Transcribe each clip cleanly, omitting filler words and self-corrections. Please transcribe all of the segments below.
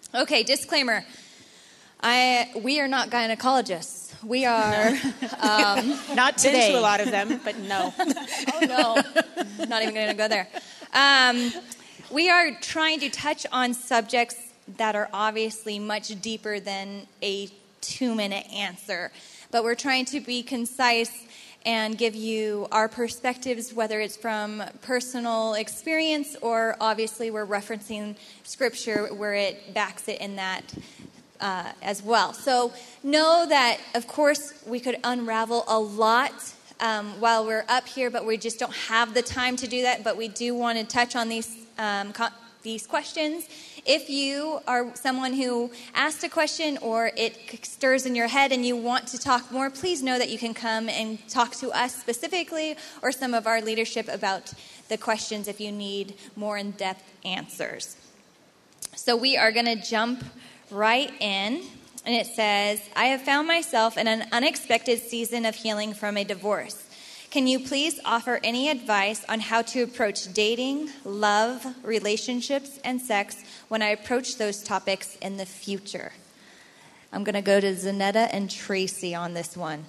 Okay, disclaimer. We are not gynecologists. We are... Not today. Been to a lot of them, but no. Oh, no. Not even going to go there. We are trying to touch on subjects that are obviously much deeper than a 2-minute answer. But we're trying to be concise and give you our perspectives, whether it's from personal experience or obviously we're referencing scripture where it backs it in that as well. So know that, of course, we could unravel a lot while we're up here, but we just don't have the time to do that. But we do want to touch on these questions. If you are someone who asked a question or it stirs in your head and you want to talk more, please know that you can come and talk to us specifically or some of our leadership about the questions if you need more in-depth answers. So we are going to jump right in, and it says, I have found myself in an unexpected season of healing from a divorce. Can you please offer any advice on how to approach dating, love, relationships, and sex when I approach those topics in the future? I'm going to go to Zanetta and Tracy on this one.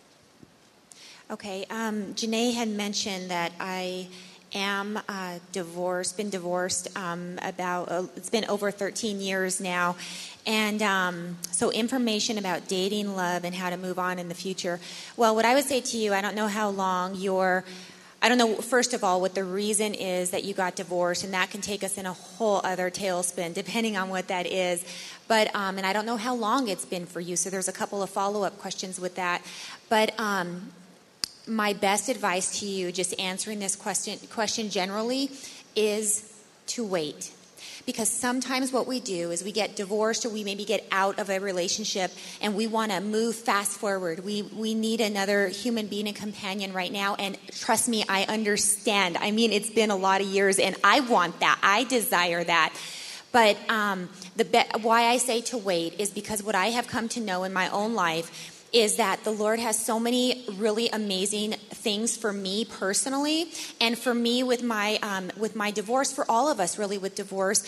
Okay, Janae had mentioned that I am been divorced it's been over 13 years now. And so information about dating, love, and how to move on in the future. Well, what I would say to you, I don't know how long I don't know, first of all, what the reason is that you got divorced, and that can take us in a whole other tailspin, depending on what that is. But, and I don't know how long it's been for you, so there's a couple of follow-up questions with that. But my best advice to you, just answering this question generally, is to wait. Because sometimes what we do is we get divorced or we maybe get out of a relationship and we want to move fast forward. We need another human being and companion right now. And trust me, I understand. I mean, it's been a lot of years and I want that. I desire that. But why I say to wait is because what I have come to know in my own life is that the Lord has so many really amazing things for me personally, and for me with my divorce, for all of us really with divorce.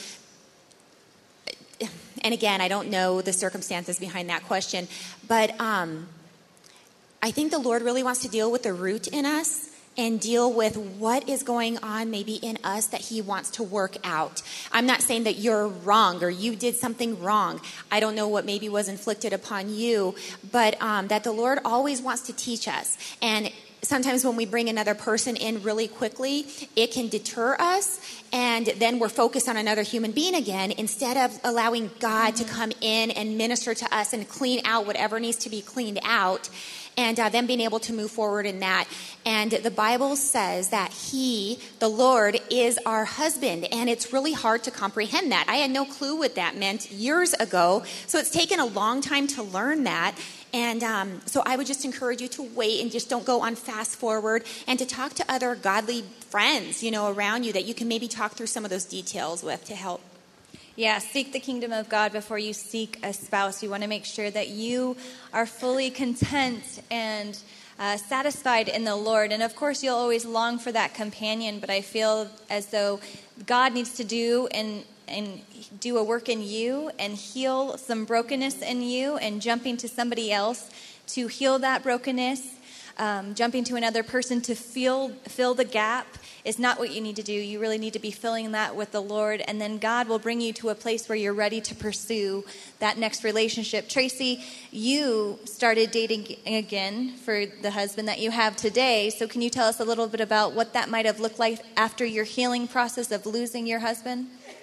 And again, I don't know the circumstances behind that question, but I think the Lord really wants to deal with the root in us and deal with what is going on maybe in us that he wants to work out. I'm not saying that you're wrong or you did something wrong. I don't know what maybe was inflicted upon you, but that the Lord always wants to teach us. And sometimes when we bring another person in really quickly, it can deter us, and then we're focused on another human being again instead of allowing God to come in and minister to us and clean out whatever needs to be cleaned out. And then being able to move forward in that. And the Bible says that the Lord, is our husband. And it's really hard to comprehend that. I had no clue what that meant years ago. So it's taken a long time to learn that. And so I would just encourage you to wait and just don't go on fast forward, and to talk to other godly friends, around you that you can maybe talk through some of those details with to help. Yeah, seek the kingdom of God before you seek a spouse. You want to make sure that you are fully content and satisfied in the Lord. And of course, you'll always long for that companion, but I feel as though God needs to do a work in you and heal some brokenness in you, and jumping to somebody else to heal that brokenness, jumping to another person to fill the gap is not what you need to do. You really need to be filling that with the Lord, and then God will bring you to a place where you're ready to pursue that next relationship. Tracy, you started dating again for the husband that you have today, so can you tell us a little bit about what that might have looked like after your healing process of losing your husband?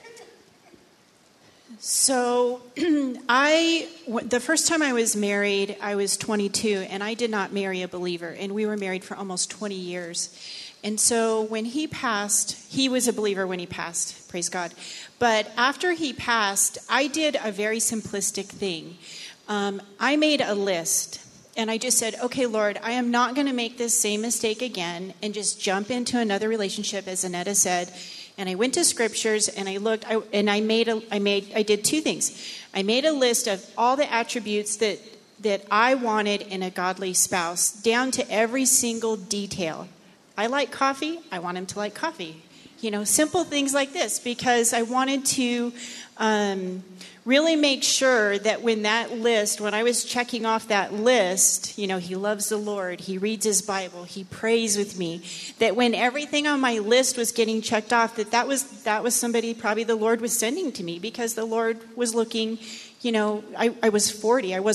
So the first time I was married, I was 22, and I did not marry a believer, and we were married for almost 20 years. And so when he passed, he was a believer when he passed, praise God. But after he passed, I did a very simplistic thing. I made a list, and I just said, okay, Lord, I am not going to make this same mistake again and just jump into another relationship, as Annetta said. And I went to scriptures and I looked, I did two things. I made a list of all the attributes that I wanted in a godly spouse, down to every single detail. I like coffee. I want him to like coffee. simple things like this, because I wanted to really make sure that when I was checking off that list, he loves the Lord, he reads his Bible, he prays with me, that when everything on my list was getting checked off, that was somebody probably the Lord was sending to me, because the Lord was looking, I was 40, I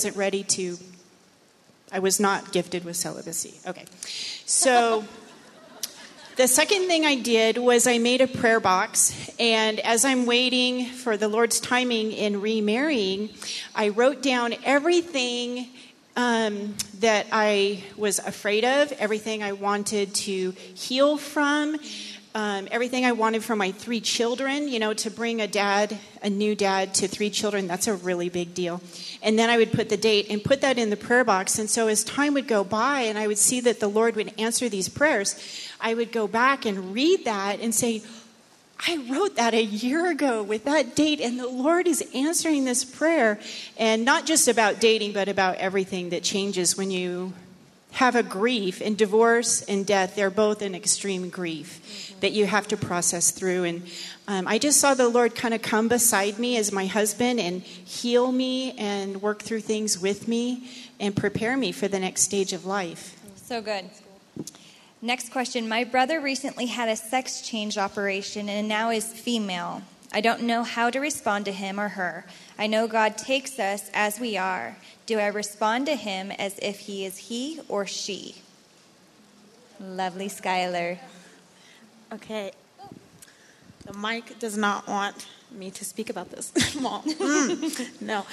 was not gifted with celibacy. Okay. So the second thing I did was I made a prayer box, and as I'm waiting for the Lord's timing in remarrying, I wrote down everything that I was afraid of, everything I wanted to heal from, everything I wanted for my 3 children. To bring a new dad to 3 children, that's a really big deal. And then I would put the date and put that in the prayer box. And so as time would go by and I would see that the Lord would answer these prayers, I would go back and read that and say, I wrote that a year ago with that date, and the Lord is answering this prayer. And not just about dating, but about everything that changes when you have a grief. And divorce and death, they're both an extreme grief that you have to process through. And I just saw the Lord kind of come beside me as my husband and heal me and work through things with me and prepare me for the next stage of life. So good. Next question. My brother recently had a sex change operation and now is female. I don't know how to respond to him or her. I know God takes us as we are. Do I respond to him as if he is he or she? Lovely Skylar. Okay. The mic does not want me to speak about this. Mom. No.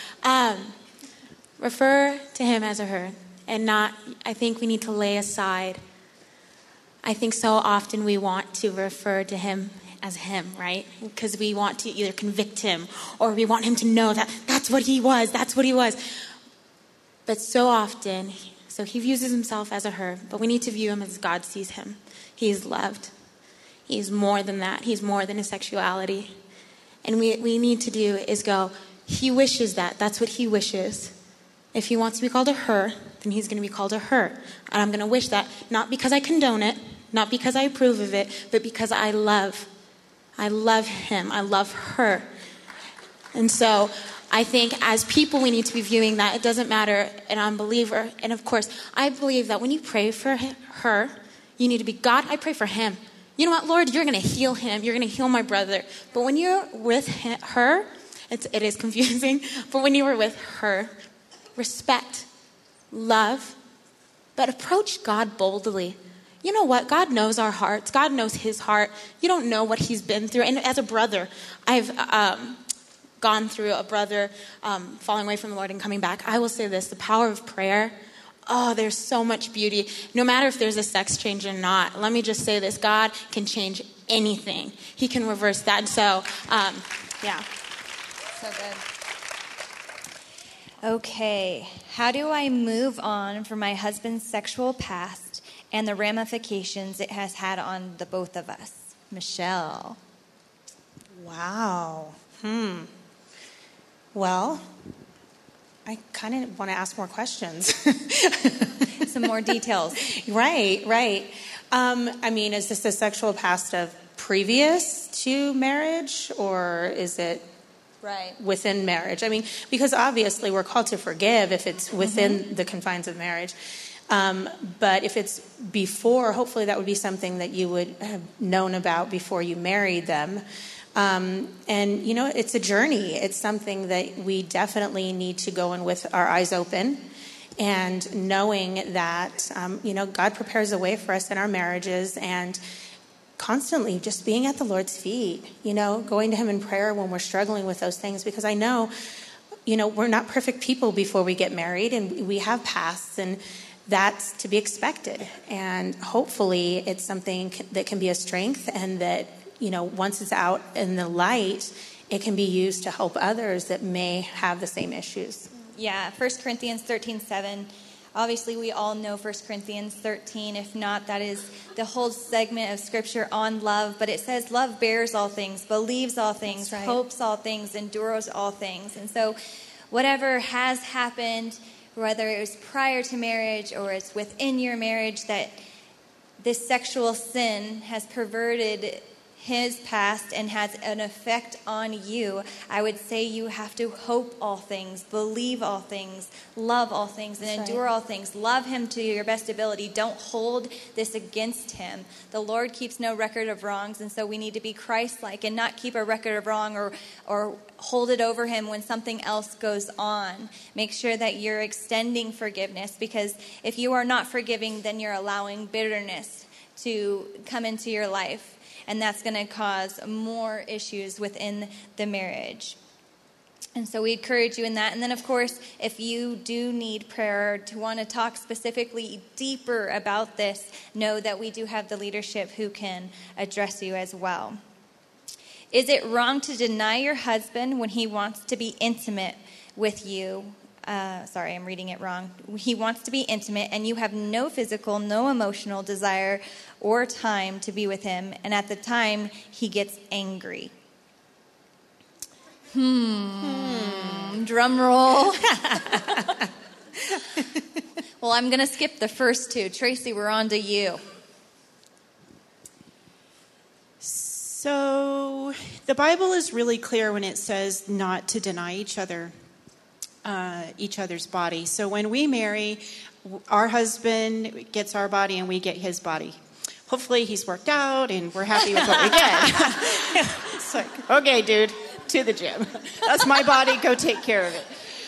Refer to him as a her, and not, I think we need to lay aside. I think so often we want to refer to him as him, right? Because we want to either convict him or we want him to know that that's what he was. But so often, so he views himself as a her, but we need to view him as God sees him. He is loved. He's more than that. He's more than his sexuality. And we need to do is go, he wishes that. That's what he wishes. If he wants to be called a her, then he's going to be called a her. And I'm going to wish that, not because I condone it, not because I approve of it, but because I love him. I love her. And so I think as people, we need to be viewing that. It doesn't matter an unbeliever. And of course, I believe that when you pray for her, you need to be, God, I pray for him. You know what, Lord, you're going to heal him. You're going to heal my brother. But when you're with her, it is confusing. But when you were with her, respect, love, but approach God boldly. You know what? God knows our hearts. God knows his heart. You don't know what he's been through. And as a brother, I've gone through a brother falling away from the Lord and coming back. I will say this, the power of prayer. Oh, there's so much beauty. No matter if there's a sex change or not, let me just say this. God can change anything. He can reverse that. So, yeah. So good. Okay. How do I move on from my husband's sexual past and the ramifications it has had on the both of us? Michelle. Wow. Well, I kind of want to ask more questions. Some more details. Right. I mean, is this a sexual past of previous to marriage, or is it within marriage? I mean, because obviously we're called to forgive if it's within the confines of marriage. But if it's before, hopefully that would be something that you would have known about before you married them. And, it's a journey. It's something that we definitely need to go in with our eyes open and knowing that, God prepares a way for us in our marriages, and constantly just being at the Lord's feet, going to him in prayer when we're struggling with those things, because I know, we're not perfect people before we get married, and we have pasts, and that's to be expected. And hopefully it's something that can be a strength, and that, once it's out in the light, it can be used to help others that may have the same issues. Yeah, 1 Corinthians 13:7. Obviously, we all know 1 Corinthians 13. If not, that is the whole segment of Scripture on love. But it says love bears all things, believes all things, hopes all things, endures all things. And so whatever has happened, whether it was prior to marriage or it's within your marriage, that this sexual sin has perverted his past and has an effect on you, I would say you have to hope all things, believe all things, love all things, and endure all things. Love him to your best ability. Don't hold this against him. The Lord keeps no record of wrongs, and so we need to be Christ-like and not keep a record of wrong or hold it over him when something else goes on. Make sure that you're extending forgiveness, because if you are not forgiving, then you're allowing bitterness to come into your life. And that's going to cause more issues within the marriage. And so we encourage you in that. And then, of course, if you do need prayer or to want to talk specifically deeper about this, know that we do have the leadership who can address you as well. Is it wrong to deny your husband when he wants to be intimate with you? Sorry, I'm reading it wrong. He wants to be intimate, and you have no physical, no emotional desire or time to be with him, and at the time, he gets angry. Drum roll. Well, I'm going to skip the first two. Tracy, we're on to you. So the Bible is really clear when it says not to deny each other's body. So when we marry, our husband gets our body and we get his body. Hopefully he's worked out and we're happy with what we get. It's like, okay, dude, to the gym. That's my body. Go take care of it.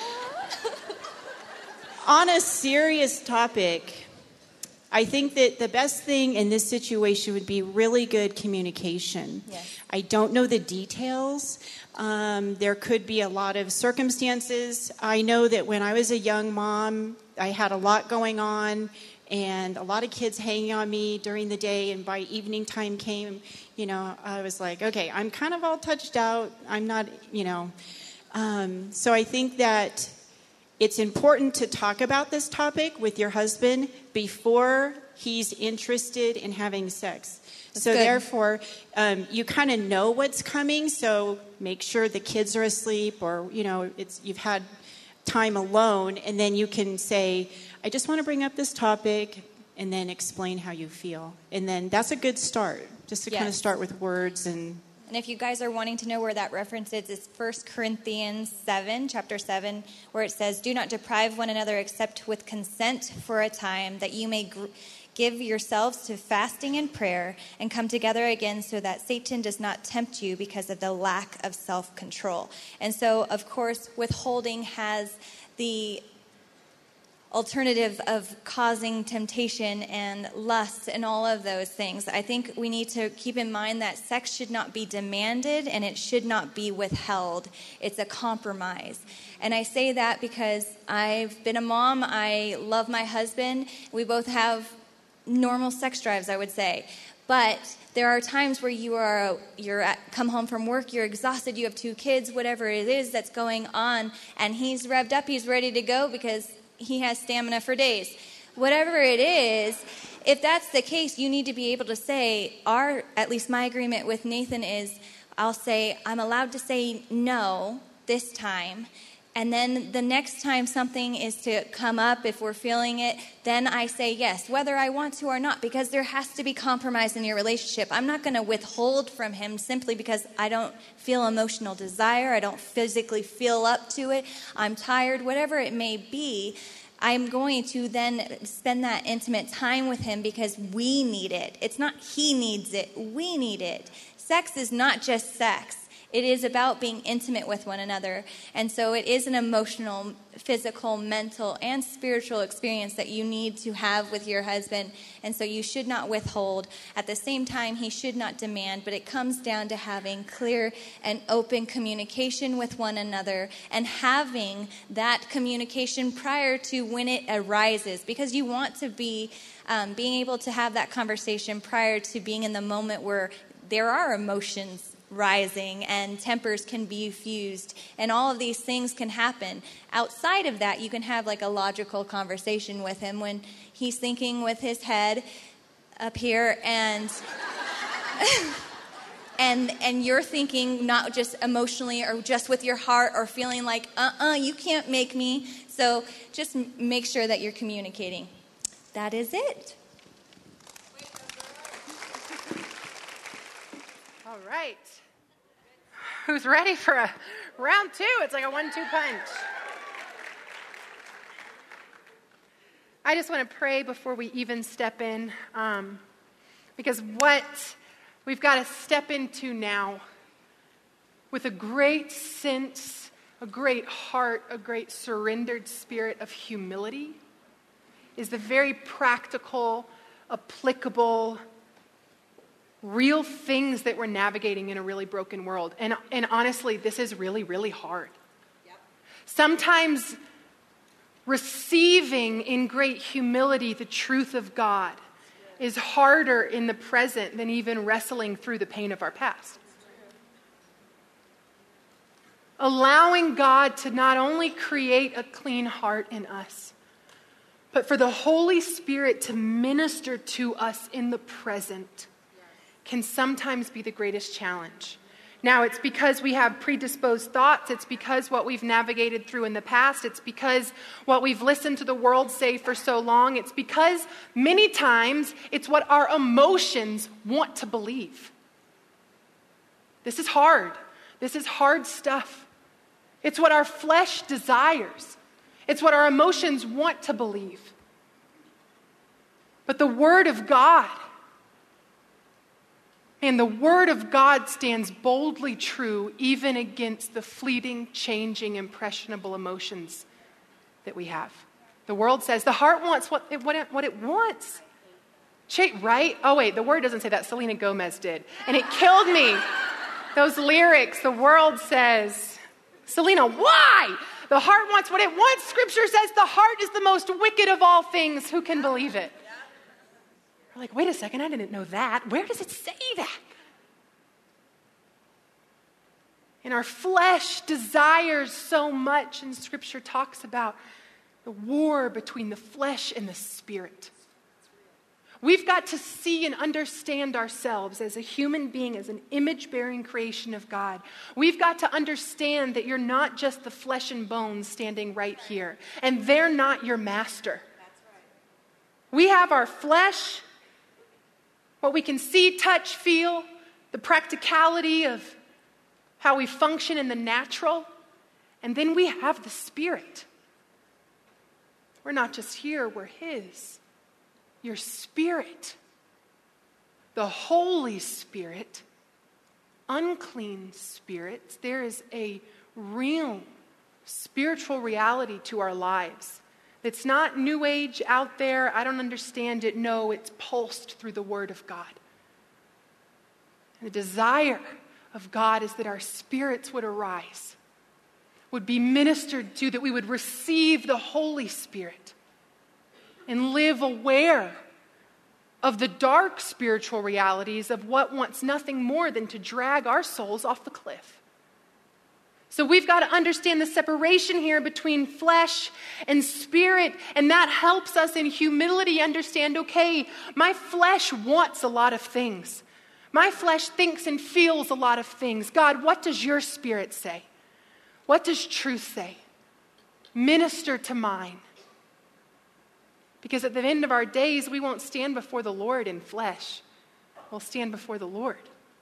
On a serious topic, I think that the best thing in this situation would be really good communication. Yes. I don't know the details. There could be a lot of circumstances. I know that when I was a young mom, I had a lot going on and a lot of kids hanging on me during the day. And by evening time came, I was like, okay, I'm kind of all touched out. I'm not, So I think that it's important to talk about this topic with your husband before he's interested in having sex. That's so good. Therefore, you kind of know what's coming. So make sure the kids are asleep, or you've had time alone, and then you can say, I just want to bring up this topic, and then explain how you feel. And then that's a good start, just to kind of start with words. And if you guys are wanting to know where that reference is, it's 1 Corinthians 7, chapter 7, where it says, do not deprive one another except with consent for a time, that you may give yourselves to fasting and prayer and come together again, so that Satan does not tempt you because of the lack of self-control. And so, of course, withholding has the alternative of causing temptation and lust and all of those things. I think we need to keep in mind that sex should not be demanded and it should not be withheld. It's a compromise. And I say that because I've been a mom. I love my husband. We both have normal sex drives, I would say. But there are times where come home from work, you're exhausted, you have 2 kids, whatever it is that's going on, and he's revved up, he's ready to go because he has stamina for days. Whatever it is, if that's the case, you need to be able to say, at least my agreement with Nathan is, I'll say, I'm allowed to say no this time. And then the next time something is to come up, if we're feeling it, then I say yes, whether I want to or not, because there has to be compromise in your relationship. I'm not going to withhold from him simply because I don't feel emotional desire, I don't physically feel up to it, I'm tired, whatever it may be. I'm going to then spend that intimate time with him because we need it. It's not he needs it, we need it. Sex is not just sex. It is about being intimate with one another. And so it is an emotional, physical, mental, and spiritual experience that you need to have with your husband. And so you should not withhold. At the same time, he should not demand. But it comes down to having clear and open communication with one another and having that communication prior to when it arises. Because you want to be being able to have that conversation prior to being in the moment where there are emotions rising and tempers can be fused and all of these things can happen. Outside of that, you can have like a logical conversation with him when he's thinking with his head up here and and you're thinking not just emotionally or just with your heart or feeling like you can't make me. So just make sure that you're communicating. That is it. All right. Who's ready for a round two? It's like a 1-2 punch. I just want to pray before we even step in, because what we've got to step into now with a great sense, a great heart, a great surrendered spirit of humility is the very practical, applicable, real things that we're navigating in a really broken world. And honestly, this is really, really hard. Yep. Sometimes receiving in great humility the truth of God is harder in the present than even wrestling through the pain of our past. Allowing God to not only create a clean heart in us, but for the Holy Spirit to minister to us in the present can sometimes be the greatest challenge. Now, it's because we have predisposed thoughts. It's because what we've navigated through in the past. It's because what we've listened to the world say for so long. It's because many times it's what our emotions want to believe. This is hard. This is hard stuff. It's what our flesh desires. It's what our emotions want to believe. But the Word of God, and the Word of God stands boldly true even against the fleeting, changing, impressionable emotions that we have. The world says the heart wants what it wants. Right? Oh wait, the Word doesn't say that. Selena Gomez did. And it killed me. Those lyrics, the world says, Selena, why? The heart wants what it wants. Scripture says the heart is the most wicked of all things. Who can believe it? We're like, wait a second, I didn't know that. Where does it say that? And our flesh desires so much, and Scripture talks about the war between the flesh and the spirit. We've got to see and understand ourselves as a human being, as an image-bearing creation of God. We've got to understand that you're not just the flesh and bones standing right here, and they're not your master. We have our flesh, what we can see, touch, feel, the practicality of how we function in the natural, and then we have the Spirit. We're not just here, we're His. Your spirit, the Holy Spirit, unclean spirits, there is a real spiritual reality to our lives. It's not New Age out there, I don't understand it. No, it's pulsed through the Word of God. And the desire of God is that our spirits would arise, would be ministered to, that we would receive the Holy Spirit and live aware of the dark spiritual realities of what wants nothing more than to drag our souls off the cliff. So we've got to understand the separation here between flesh and spirit, and that helps us in humility understand, okay, my flesh wants a lot of things. My flesh thinks and feels a lot of things. God, what does your Spirit say? What does truth say? Minister to mine. Because at the end of our days, we won't stand before the Lord in flesh. We'll stand before the Lord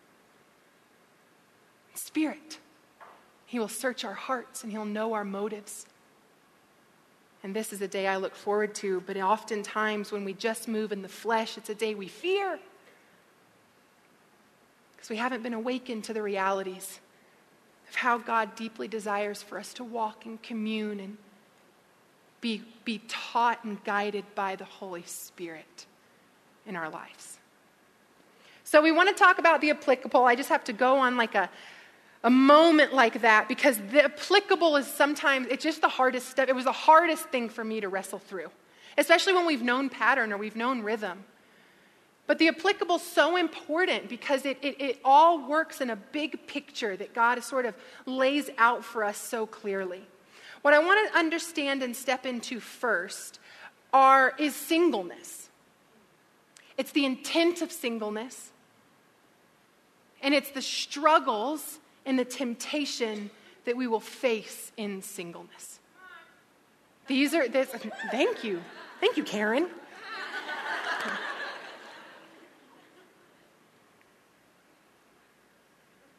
in spirit. He will search our hearts and He'll know our motives. And this is a day I look forward to, but oftentimes when we just move in the flesh, it's a day we fear. Because we haven't been awakened to the realities of how God deeply desires for us to walk and commune and be taught and guided by the Holy Spirit in our lives. So we want to talk about the applicable. I just have to go on like a moment like that because the applicable is sometimes, it's just the hardest step. It was the hardest thing for me to wrestle through, especially when we've known pattern or we've known rhythm. But the applicable is so important because it all works in a big picture that God sort of lays out for us so clearly. What I want to understand and step into first is singleness. It's the intent of singleness, and it's the struggles and the temptation that we will face in singleness. Thank you, Karen.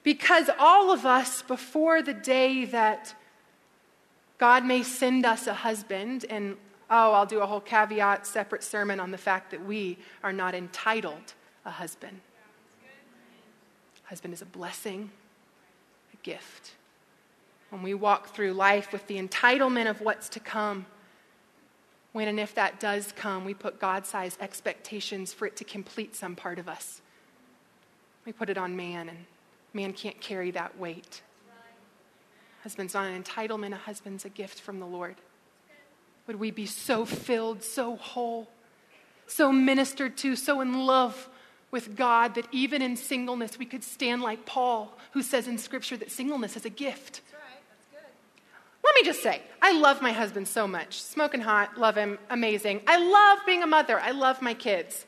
Because all of us, before the day that God may send us a husband, and I'll do a whole caveat, separate sermon on the fact that we are not entitled a husband. Husband is a blessing, a gift. When we walk through life with the entitlement of what's to come, when and if that does come, we put God-sized expectations for it to complete some part of us. We put it on man, and man can't carry that weight. Husband's not an entitlement, a husband's a gift from the Lord. Would we be so filled, so whole, so ministered to, so in love with God that even in singleness we could stand like Paul, who says in Scripture that singleness is a gift. That's right. That's good. Let me just say, I love my husband so much. Smoking hot, love him, amazing. I love being a mother. I love my kids.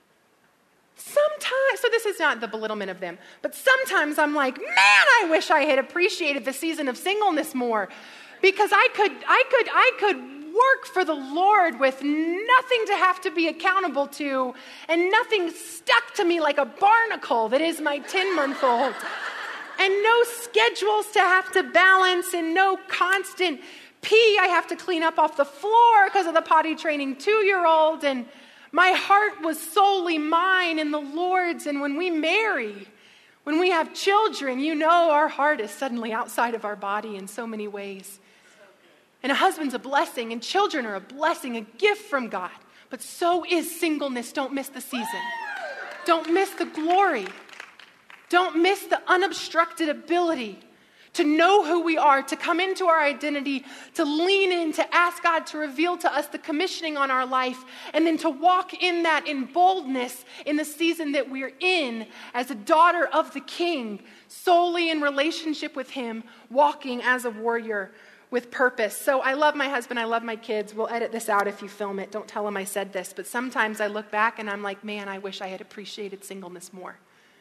Sometimes, so this is not the belittlement of them, but sometimes I'm like, man, I wish I had appreciated the season of singleness more, because I could work for the Lord with nothing to have to be accountable to and nothing stuck to me like a barnacle that is my 10-month-old. And no schedules to have to balance and no constant pee I have to clean up off the floor because of the potty training 2-year-old. And my heart was solely mine and the Lord's. And when we marry, when we have children, you know our heart is suddenly outside of our body in so many ways. And a husband's a blessing, and children are a blessing, a gift from God. But so is singleness. Don't miss the season. Don't miss the glory. Don't miss the unobstructed ability to know who we are, to come into our identity, to lean in, to ask God to reveal to us the commissioning on our life, and then to walk in that in boldness in the season that we're in as a daughter of the King, solely in relationship with Him, walking as a warrior with purpose. So I love my husband, I love my kids. We'll edit this out if you film it. Don't tell them I said this. But sometimes I look back and I'm like, man, I wish I had appreciated singleness more.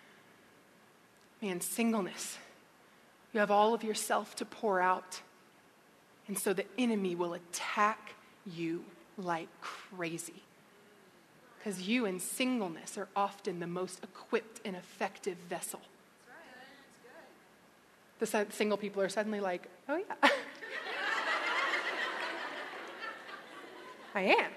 Man, singleness. You have all of yourself to pour out. And so the enemy will attack you like crazy. Because you in singleness are often the most equipped and effective vessel. That's good. The single people are suddenly like, oh yeah. I am.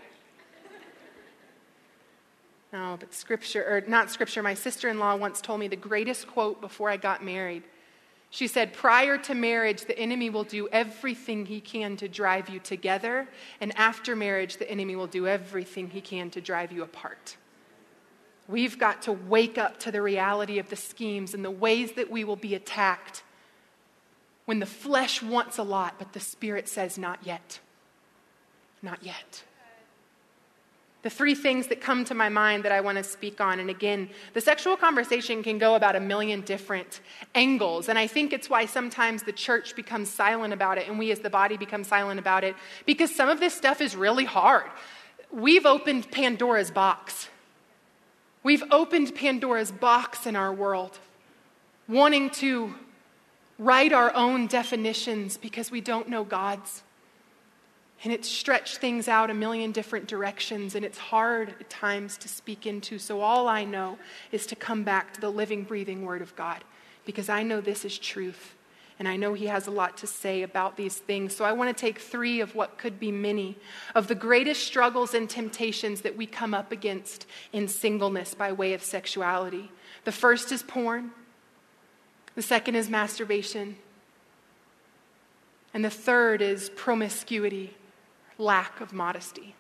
No, but not scripture. My sister-in-law once told me the greatest quote before I got married. She said, prior to marriage, the enemy will do everything he can to drive you together. And after marriage, the enemy will do everything he can to drive you apart. We've got to wake up to the reality of the schemes and the ways that we will be attacked when the flesh wants a lot, but the Spirit says, not yet. Not yet. The 3 things that come to my mind that I want to speak on, and again, the sexual conversation can go about 1 million different angles, and I think it's why sometimes the church becomes silent about it, and we as the body become silent about it, because some of this stuff is really hard. We've opened Pandora's box. We've opened Pandora's box in our world, wanting to write our own definitions because we don't know God's. And it's stretched things out 1 million different directions, and it's hard at times to speak into. So all I know is to come back to the living, breathing Word of God, because I know this is truth, and I know He has a lot to say about these things. So I want to take 3 of what could be many of the greatest struggles and temptations that we come up against in singleness by way of sexuality. The first is porn. The second is masturbation. And the third is promiscuity. Lack of modesty.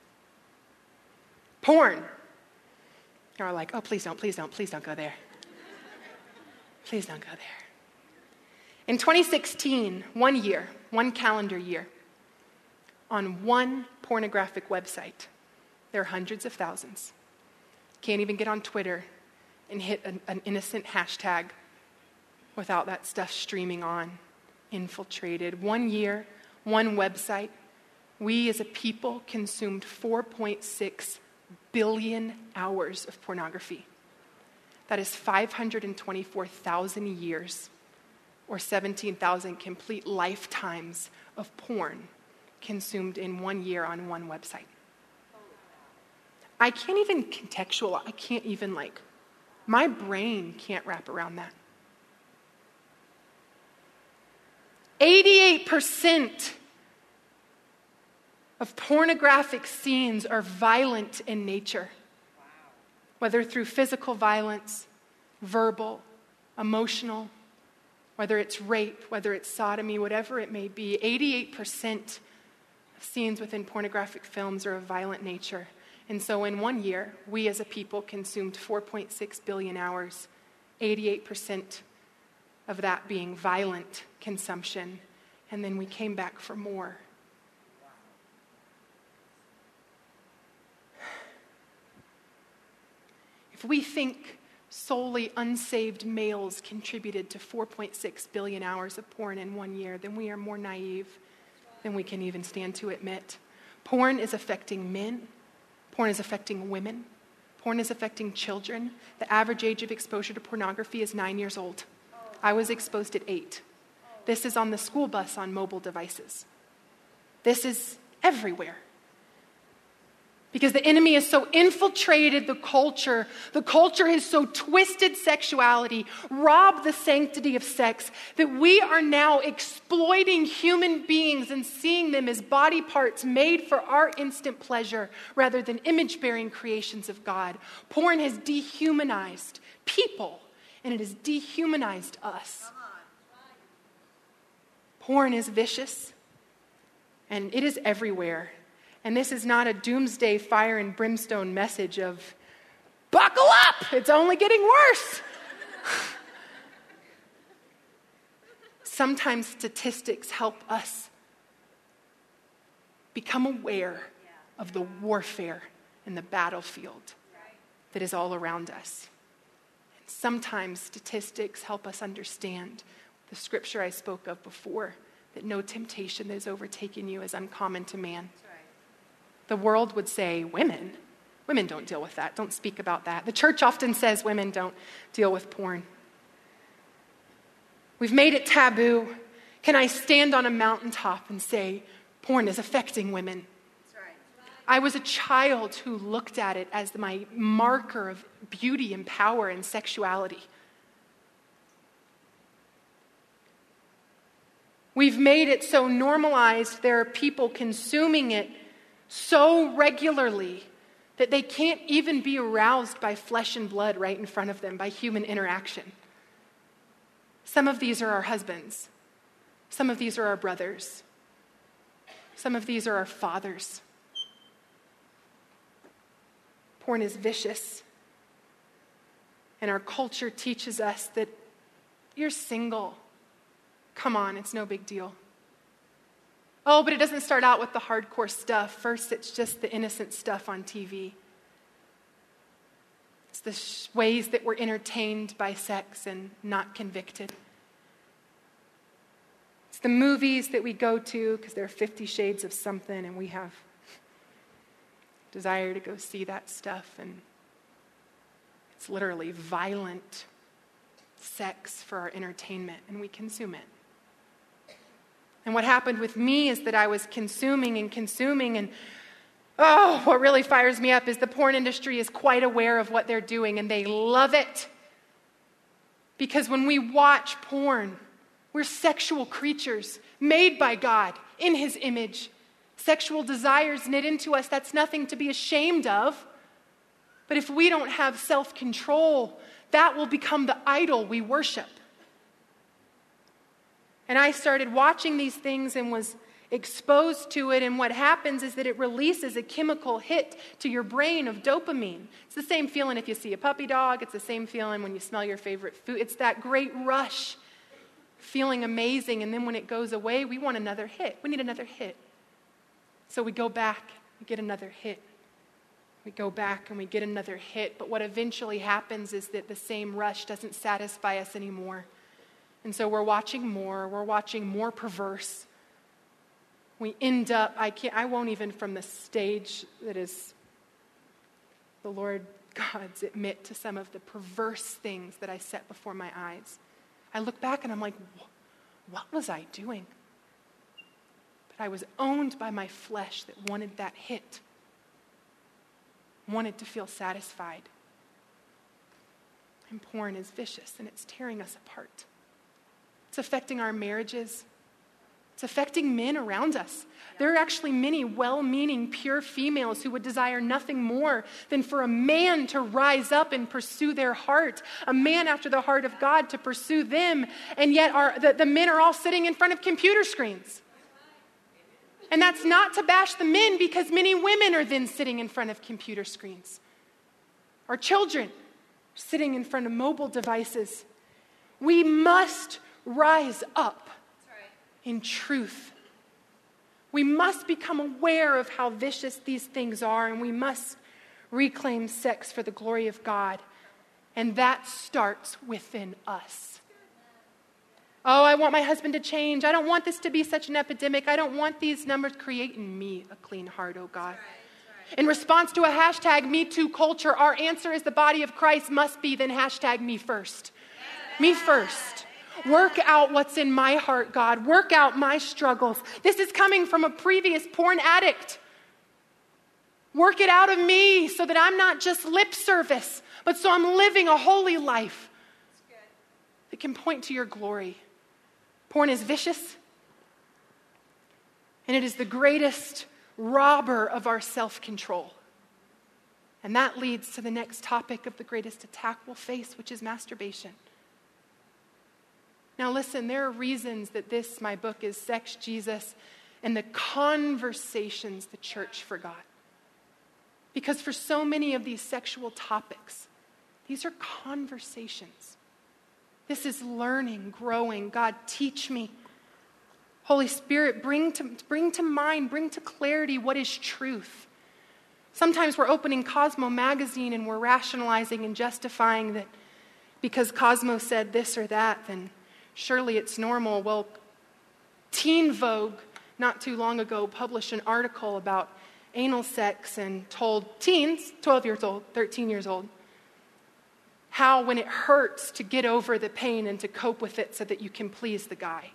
Porn. You're like, oh, please don't go there. Please don't go there. In 2016, 1 year, 1 calendar year, on one pornographic website, there are hundreds of thousands. Can't even get on Twitter and hit an innocent hashtag without that stuff streaming on, infiltrated. 1 year, 1 website. We as a people consumed 4.6 billion hours of pornography. That is 524,000 years or 17,000 complete lifetimes of porn consumed in 1 year on one website. I can't even contextualize. My brain can't wrap around that. 88% of pornographic scenes are violent in nature, whether through physical violence, verbal, emotional, whether it's rape, whether it's sodomy, whatever it may be. 88% of scenes within pornographic films are of violent nature. And so in 1 year, we as a people consumed 4.6 billion hours, 88% of that being violent consumption. And then we came back for more. If we think solely unsaved males contributed to 4.6 billion hours of porn in 1 year, then we are more naive than we can even stand to admit. Porn is affecting men. Porn is affecting women. Porn is affecting children. The average age of exposure to pornography is 9 years old. I was exposed at 8. This is on the school bus on mobile devices. This is everywhere. Because the enemy has so infiltrated the culture has so twisted sexuality, robbed the sanctity of sex, that we are now exploiting human beings and seeing them as body parts made for our instant pleasure rather than image-bearing creations of God. Porn has dehumanized people, and it has dehumanized us. Porn is vicious, and it is everywhere. And this is not a doomsday fire and brimstone message of, buckle up, it's only getting worse. Sometimes statistics help us become aware of the warfare and the battlefield that is all around us. And sometimes statistics help us understand the scripture I spoke of before, that no temptation that has overtaken you is uncommon to man. The world would say, women don't deal with that. Don't speak about that. The church often says women don't deal with porn. We've made it taboo. Can I stand on a mountaintop and say, porn is affecting women? I was a child who looked at it as my marker of beauty and power and sexuality. We've made it so normalized, there are people consuming it so regularly that they can't even be aroused by flesh and blood right in front of them, by human interaction. Some of these are our husbands. Some of these are our brothers. Some of these are our fathers. Porn is vicious. And our culture teaches us that you're single. Come on, it's no big deal. Oh, but it doesn't start out with the hardcore stuff. First, it's just the innocent stuff on TV. It's the ways that we're entertained by sex and not convicted. It's the movies that we go to because there are 50 shades of something and we have desire to go see that stuff. And it's literally violent sex for our entertainment, and we consume it. And what happened with me is that I was consuming, and what really fires me up is the porn industry is quite aware of what they're doing, and they love it. Because when we watch porn, we're sexual creatures made by God in His image. Sexual desires knit into us, that's nothing to be ashamed of. But if we don't have self-control, that will become the idol we worship. And I started watching these things and was exposed to it, and what happens is that it releases a chemical hit to your brain of dopamine. It's the same feeling if you see a puppy dog. It's the same feeling when you smell your favorite food. It's that great rush, feeling amazing, and then when it goes away, we want another hit. We need another hit. So we go back, we get another hit. We go back and we get another hit, but what eventually happens is that the same rush doesn't satisfy us anymore. And so we're watching more perverse. We end up, I won't even from the stage that is the Lord God's admit to some of the perverse things that I set before my eyes. I look back and I'm like, what was I doing? But I was owned by my flesh that wanted that hit, wanted to feel satisfied. And porn is vicious and it's tearing us apart. It's affecting our marriages. It's affecting men around us. There are actually many well-meaning, pure females who would desire nothing more than for a man to rise up and pursue their heart, a man after the heart of God to pursue them, and yet the men are all sitting in front of computer screens. And that's not to bash the men, because many women are then sitting in front of computer screens. Our children are sitting in front of mobile devices. We must rise up in truth. We must become aware of how vicious these things are, and we must reclaim sex for the glory of God. And that starts within us. Oh, I want my husband to change. I don't want this to be such an epidemic. I don't want these numbers. Create in me a clean heart, oh God. In response to a hashtag Me Too culture, our answer as the body of Christ must be then hashtag me first. Me first. Work out what's in my heart, God. Work out my struggles. This is coming from a previous porn addict. Work it out of me so that I'm not just lip service, but so I'm living a holy life that can point to your glory. Porn is vicious, and it is the greatest robber of our self-control. And that leads to the next topic of the greatest attack we'll face, which is masturbation. Now listen, there are reasons that this, my book, is Sex, Jesus, and the conversations the church forgot. Because for so many of these sexual topics, these are conversations. This is learning, growing. God, teach me. Holy Spirit, bring to mind, bring to clarity what is truth. Sometimes we're opening Cosmo magazine and we're rationalizing and justifying that because Cosmo said this or that, then surely it's normal. Well, Teen Vogue, not too long ago, published an article about anal sex and told teens, 12 years old, 13 years old, how when it hurts to get over the pain and to cope with it so that you can please the guy.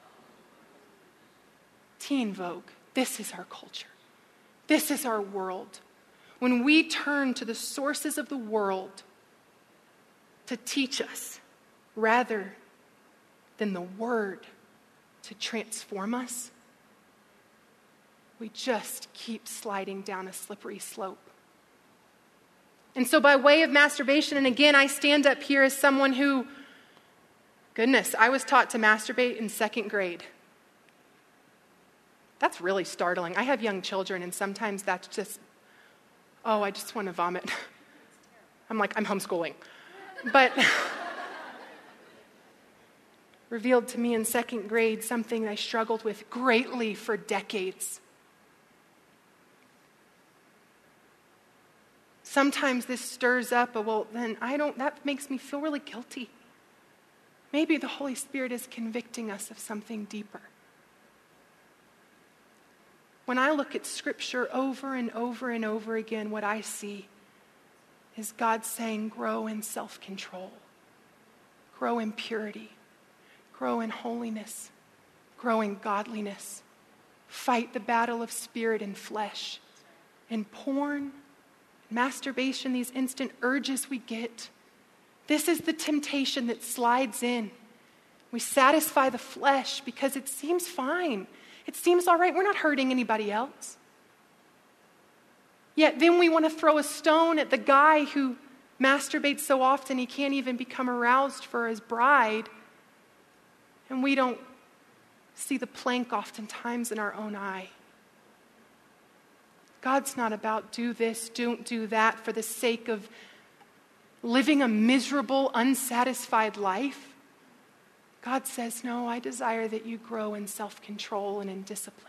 Teen Vogue, this is our culture. This is our world. When we turn to the sources of the world to teach us rather than the word to transform us, we just keep sliding down a slippery slope. And so by way of masturbation, and again, I stand up here as someone who, goodness, I was taught to masturbate in 2nd grade. That's really startling. I have young children, and sometimes that's just, I just want to vomit. I'm homeschooling. But revealed to me in 2nd grade something I struggled with greatly for decades. Sometimes this stirs up, that makes me feel really guilty. Maybe the Holy Spirit is convicting us of something deeper. When I look at Scripture over and over and over again, what I see is God saying, grow in self-control, grow in purity, grow in holiness, grow in godliness, fight the battle of spirit and flesh. And porn, masturbation, these instant urges we get, this is the temptation that slides in. We satisfy the flesh because it seems fine. It seems all right. We're not hurting anybody else. Yet then we want to throw a stone at the guy who masturbates so often he can't even become aroused for his bride. And we don't see the plank oftentimes in our own eye. God's not about do this, don't do that for the sake of living a miserable, unsatisfied life. God says, no, I desire that you grow in self-control and in discipline.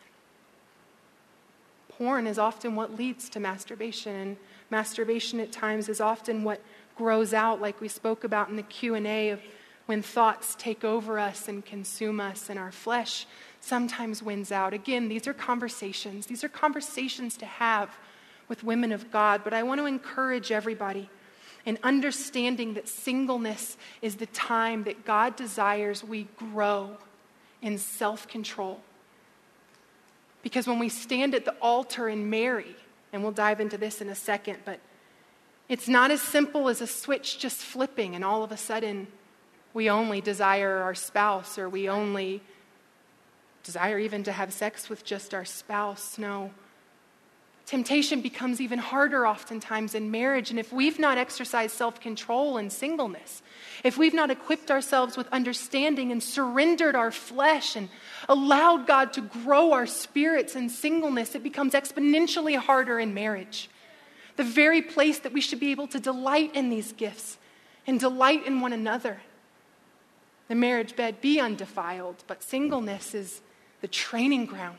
Porn is often what leads to masturbation, and masturbation at times is often what grows out, like we spoke about in the Q&A, of when thoughts take over us and consume us, and our flesh sometimes wins out. Again, these are conversations. These are conversations to have with women of God, but I want to encourage everybody in understanding that singleness is the time that God desires we grow in self-control. Because when we stand at the altar and marry, and we'll dive into this in a second, but it's not as simple as a switch just flipping and all of a sudden we only desire our spouse or we only desire even to have sex with just our spouse. No. Temptation becomes even harder oftentimes in marriage. And if we've not exercised self-control in singleness, if we've not equipped ourselves with understanding and surrendered our flesh and allowed God to grow our spirits in singleness, it becomes exponentially harder in marriage. The very place that we should be able to delight in these gifts and delight in one another. The marriage bed be undefiled, but singleness is the training ground.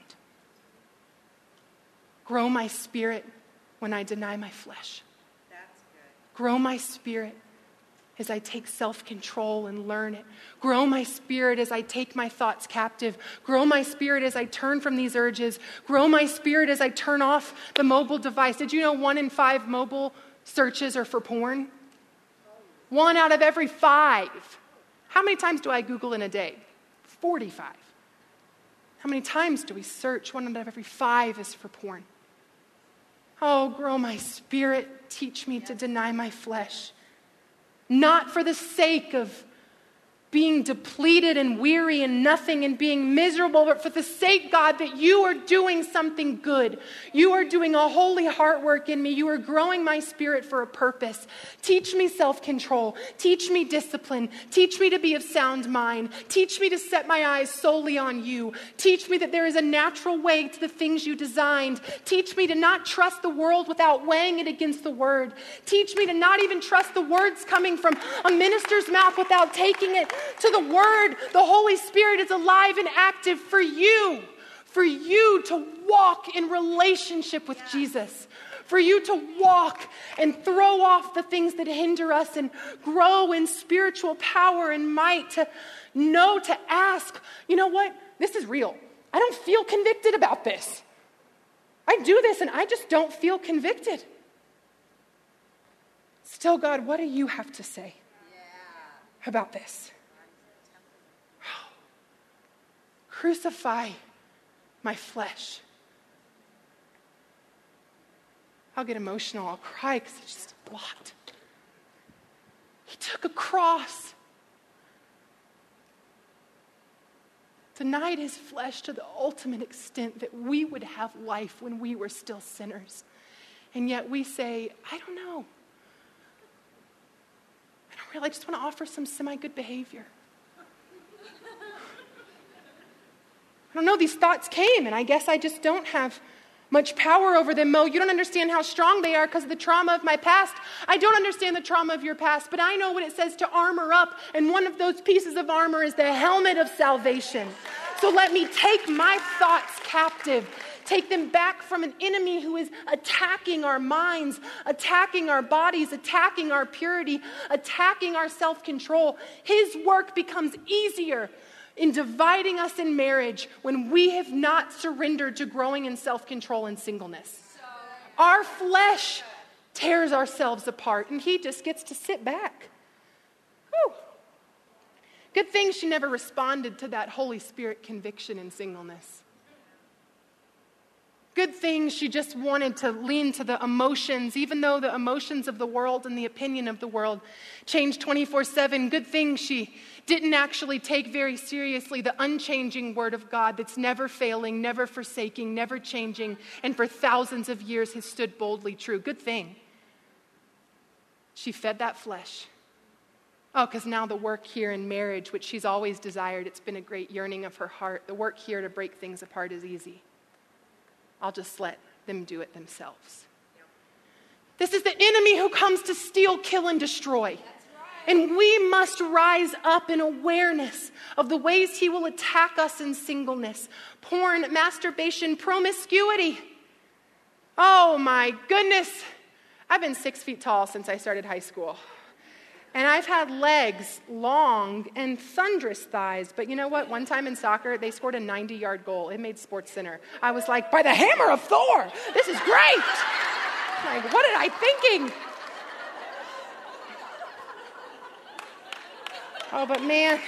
Grow my spirit when I deny my flesh. That's good. Grow my spirit as I take self-control and learn it. Grow my spirit as I take my thoughts captive. Grow my spirit as I turn from these urges. Grow my spirit as I turn off the mobile device. Did you know 1 in 5 mobile searches are for porn? 1 out of every 5. How many times do I Google in a day? 45. How many times do we search? 1 out of every 5 is for porn. Oh, grow my spirit. Teach me to deny my flesh. Not for the sake of being depleted and weary and nothing and being miserable, but for the sake, God, that you are doing something good. You are doing a holy heart work in me. You are growing my spirit for a purpose. Teach me self-control. Teach me discipline. Teach me to be of sound mind. Teach me to set my eyes solely on you. Teach me that there is a natural way to the things you designed. Teach me to not trust the world without weighing it against the word. Teach me to not even trust the words coming from a minister's mouth without taking it to the word. The Holy Spirit is alive and active for you to walk in relationship with Jesus, for you to walk and throw off the things that hinder us and grow in spiritual power and might, to know, to ask, you know what? This is real. I don't feel convicted about this. I do this and I just don't feel convicted. Still, God, what do you have to say about this? Crucify my flesh. I'll get emotional. I'll cry because it's just a lot. He took a cross, denied his flesh to the ultimate extent that we would have life when we were still sinners. And yet we say, I don't know. I just want to offer some semi-good behavior. I don't know, these thoughts came, and I guess I just don't have much power over them. Mo, you don't understand how strong they are because of the trauma of my past. I don't understand the trauma of your past, but I know what it says to armor up, and one of those pieces of armor is the helmet of salvation. So let me take my thoughts captive, take them back from an enemy who is attacking our minds, attacking our bodies, attacking our purity, attacking our self-control. His work becomes easier in dividing us in marriage when we have not surrendered to growing in self-control and singleness. Our flesh tears ourselves apart, and he just gets to sit back. Whew. Good thing she never responded to that Holy Spirit conviction in singleness. Good thing she just wanted to lean to the emotions, even though the emotions of the world and the opinion of the world change 24/7. Good thing she didn't actually take very seriously the unchanging word of God that's never failing, never forsaking, never changing, and for thousands of years has stood boldly true. Good thing she fed that flesh. Oh, because now the work here in marriage, which she's always desired, it's been a great yearning of her heart, the work here to break things apart is easy. I'll just let them do it themselves. This is the enemy who comes to steal, kill, and destroy. And we must rise up in awareness of the ways he will attack us in singleness. Porn, masturbation, promiscuity. Oh my goodness. I've been 6 feet tall since I started high school. And I've had legs long and thunderous thighs. But you know what? One time in soccer, they scored a 90-yard goal. It made SportsCenter. I was like, by the hammer of Thor, this is great. Like, what am I thinking? Oh, but man,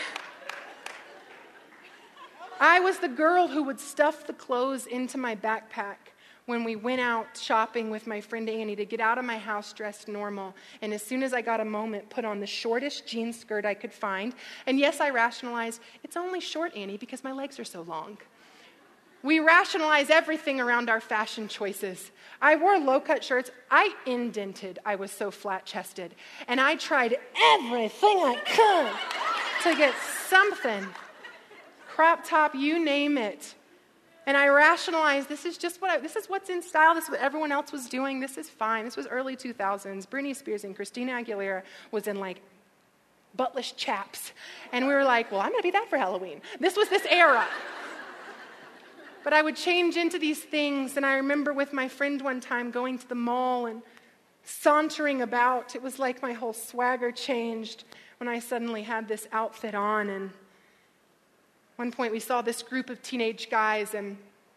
I was the girl who would stuff the clothes into my backpack when we went out shopping with my friend Annie to get out of my house dressed normal. And as soon as I got a moment, put on the shortest jean skirt I could find. And yes, I rationalized, it's only short, Annie, because my legs are so long. We rationalize everything around our fashion choices. I wore low-cut shirts. I indented. I was so flat-chested. And I tried everything I could to get something. Crop top, you name it. And I rationalized, this is what's in style. This is what everyone else was doing. This is fine. This was early 2000s. Britney Spears and Christina Aguilera was in like buttless chaps. And we were like, well, I'm going to be that for Halloween. This was this era. But I would change into these things, and I remember with my friend one time going to the mall and sauntering about. It was like my whole swagger changed when I suddenly had this outfit on. And one point we saw this group of teenage guys, and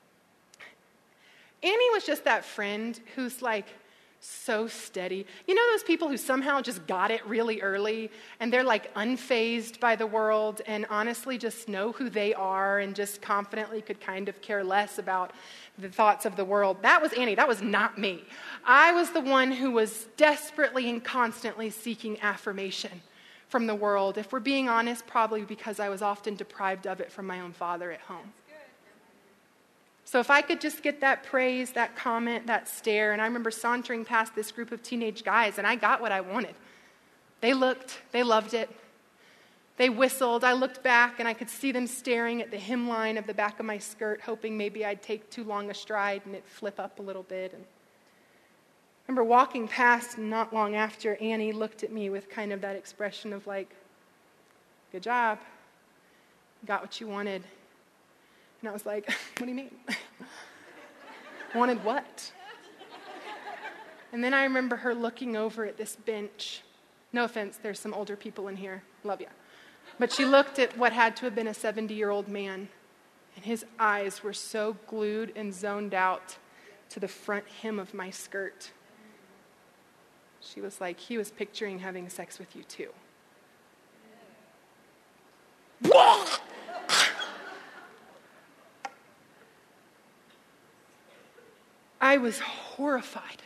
Annie was just that friend who's like so steady. You know those people who somehow just got it really early and they're like unfazed by the world and honestly just know who they are and just confidently could kind of care less about the thoughts of the world. That was Annie. That was not me. I was the one who was desperately and constantly seeking affirmation from the world. If we're being honest, probably because I was often deprived of it from my own father at home. So if I could just get that praise, that comment, that stare, and I remember sauntering past this group of teenage guys, and I got what I wanted. They looked, they loved it. They whistled. I looked back, and I could see them staring at the hemline of the back of my skirt, hoping maybe I'd take too long a stride and it'd flip up a little bit. And I remember walking past, and not long after, Annie looked at me with kind of that expression of like, good job, got what you wanted. And I was like, what do you mean? Wanted what? And then I remember her looking over at this bench. No offense, there's some older people in here. Love ya. But she looked at what had to have been a 70-year-old man, and his eyes were so glued and zoned out to the front hem of my skirt. She was like, he was picturing having sex with you too. I was horrified.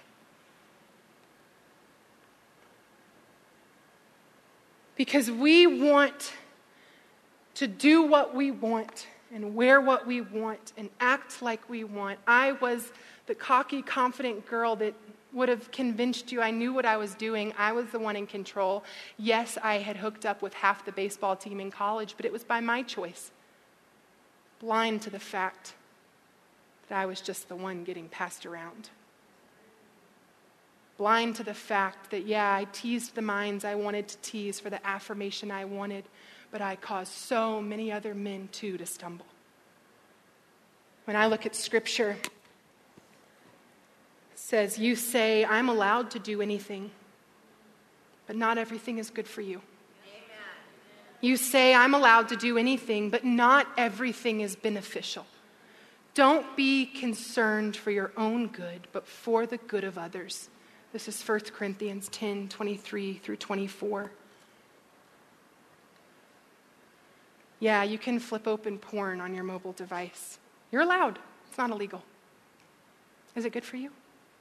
Because we want to do what we want and wear what we want and act like we want. I was the cocky, confident girl that would have convinced you I knew what I was doing. I was the one in control. Yes, I had hooked up with half the baseball team in college, but it was by my choice. Blind to the fact that I was just the one getting passed around. Blind to the fact that, yeah, I teased the minds I wanted to tease for the affirmation I wanted, but I caused so many other men too to stumble. When I look at Scripture, it says, you say, I'm allowed to do anything, but not everything is good for you. Amen. You say, I'm allowed to do anything, but not everything is beneficial. Don't be concerned for your own good, but for the good of others. This is 1 Corinthians 10, 23 through 24. Yeah, you can flip open porn on your mobile device. You're allowed. It's not illegal. Is it good for you?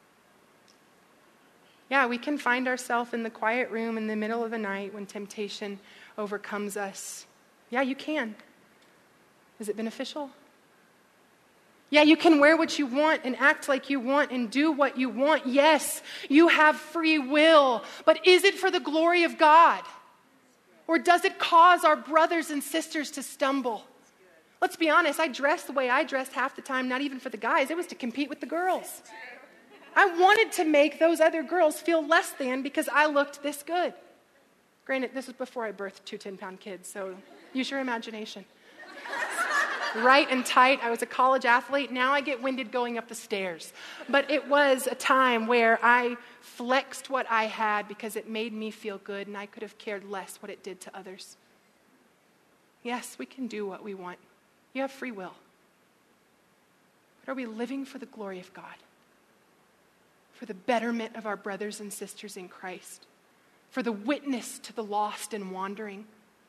Yeah, we can find ourselves in the quiet room in the middle of the night when temptation overcomes us. Yeah, you can. Is it beneficial? Yeah, you can wear what you want and act like you want and do what you want. Yes, you have free will. But is it for the glory of God? Or does it cause our brothers and sisters to stumble? Let's be honest, I dressed the way I dressed half the time, not even for the guys. It was to compete with the girls. I wanted to make those other girls feel less than because I looked this good. Granted, this was before I birthed 2 10-pound kids, so use your imagination. Right and tight. I was a college athlete. Now I get winded going up the stairs. But it was a time where I flexed what I had because it made me feel good, and I could have cared less what it did to others. Yes, we can do what we want. You have free will. But are we living for the glory of God? For the betterment of our brothers and sisters in Christ? For the witness to the lost and wandering?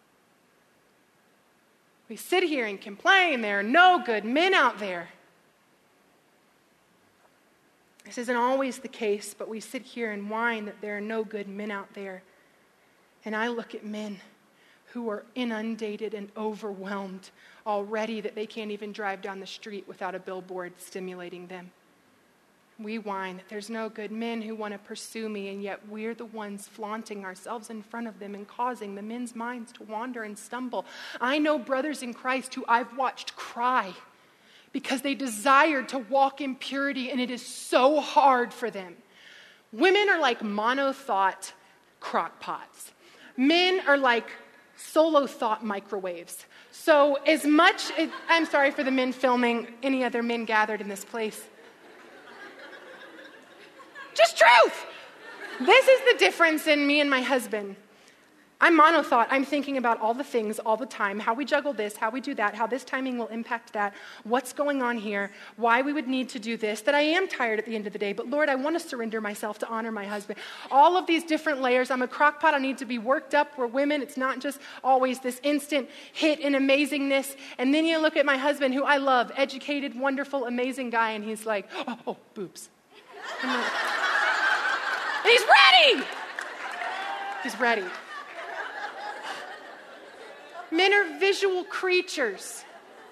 We sit here and complain there are no good men out there. This isn't always the case, but we sit here and whine that there are no good men out there. And I look at men who are inundated and overwhelmed already that they can't even drive down the street without a billboard stimulating them. We whine that there's no good men who want to pursue me, and yet we're the ones flaunting ourselves in front of them and causing the men's minds to wander and stumble. I know brothers in Christ who I've watched cry because they desired to walk in purity, and it is so hard for them. Women are like mono-thought crock pots. Men are like solo-thought microwaves. So I'm sorry for the men filming, any other men gathered in this place. Just truth. This is the difference in me and my husband. I'm mono-thought. I'm thinking about all the things all the time, how we juggle this, how we do that, how this timing will impact that, what's going on here, why we would need to do this, that I am tired at the end of the day, but Lord, I want to surrender myself to honor my husband. All of these different layers. I'm a crock pot. I need to be worked up. We're women. It's not just always this instant hit and amazingness. And then you look at my husband, who I love, educated, wonderful, amazing guy, and he's like, oh boobs. And he's ready. He's ready. Men are visual creatures.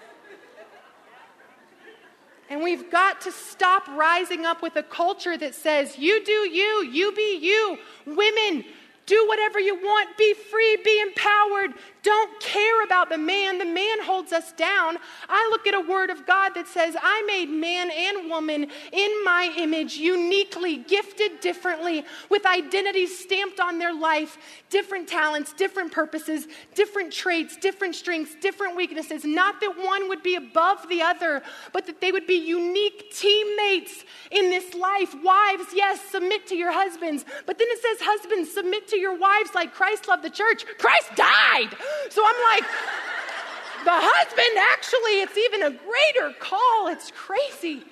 And we've got to stop rising up with a culture that says, you do you, you be you. Women, do whatever you want, be free, be empowered. Don't care about the man. The man holds us down. I look at a word of God that says, I made man and woman in my image, uniquely, gifted differently, with identities stamped on their life, different talents, different purposes, different traits, different strengths, different weaknesses. Not that one would be above the other, but that they would be unique teammates in this life. Wives, yes, submit to your husbands. But then it says, husbands, submit to your wives like Christ loved the church. Christ died. So I'm like, the husband, actually, it's even a greater call. It's crazy.